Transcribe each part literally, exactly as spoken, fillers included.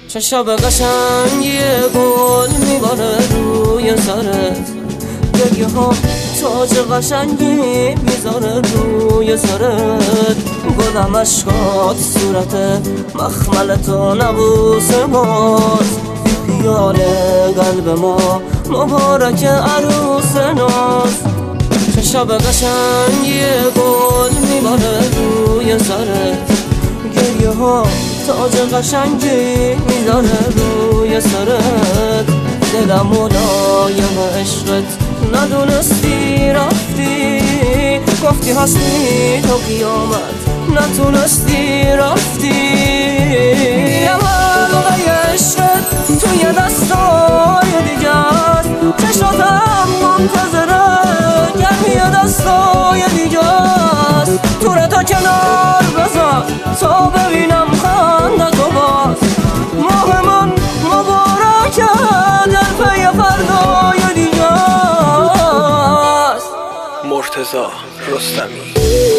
چه شب قشنگی گل میباره روی سرت، گریه ها تاج قشنگی میذاره روی سرت. گلم اشکات صورت مخمل تو نبوس ماست، بی خیال قلب ما مبارک عروس ناز. چه شب قشنگی گل میباره روی سرت، گریه ها تاج قشنگی میذاره روی سرت. دلم ملایم عشقت ندونستی رفتی، گفتی هستی تا قیامت نتونستی رفتی. عمل عشقت توی دستای دیگه است، چشاتم منتظره گرمی دستای دیگه است. تو رو تا کنار بذار تا ببینم خنده تو باز. ماه من مبارکه در پی فردای دیگه است. مرتضی رستمی.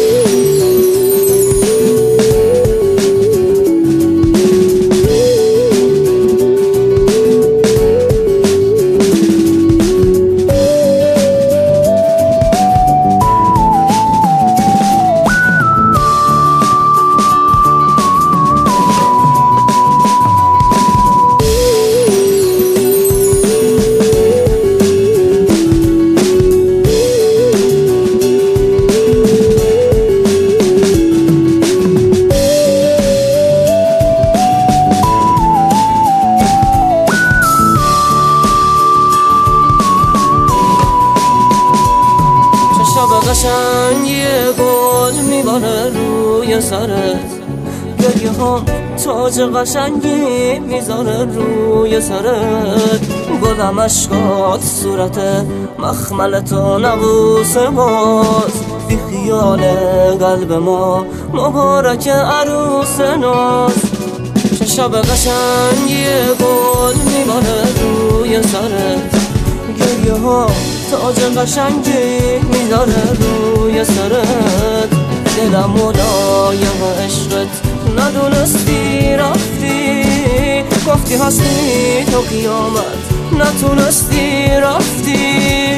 قشنگی گل میباره روی سرت، گریه ها تاج قشنگی میذاره روی سرت. گلم اشکات صورت مخمل تو نبوس ماست، بی خیال قلب ما مبارک عروس ناز. چه شب قشنگی گل میباره روی سرت، گریه ها تاج قشنگی میذاره روی سرت. دلم ملایم عشقت ندونستی رفتی، گفتی هستی تا قیامت نتونستی رفتی.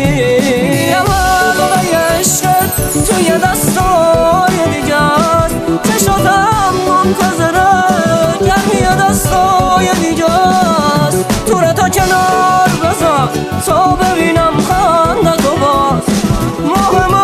عمل عشقت توی دستای دیگه است، چشاتم منتظره گرمی دستای دیگه است. تو رو تا کنار بذار تا ببینم خنده تو باز. ماه